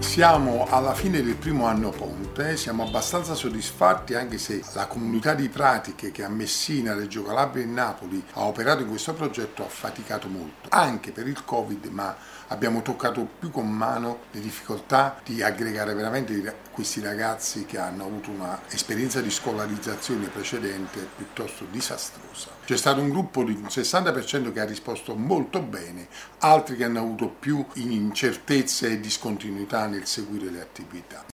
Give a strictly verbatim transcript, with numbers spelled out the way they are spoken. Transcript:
Siamo alla fine del primo anno ponte, siamo abbastanza soddisfatti anche se la comunità di pratiche che a Messina, Reggio Calabria e Napoli ha operato in questo progetto ha faticato molto, anche per il Covid, ma abbiamo toccato più con mano le difficoltà di aggregare veramente questi ragazzi che hanno avuto un'esperienza di scolarizzazione precedente piuttosto disastrosa. C'è stato un gruppo di un sessanta per cento che ha risposto molto bene, altri che hanno avuto più incertezze e discontinuità nel seguire le attività.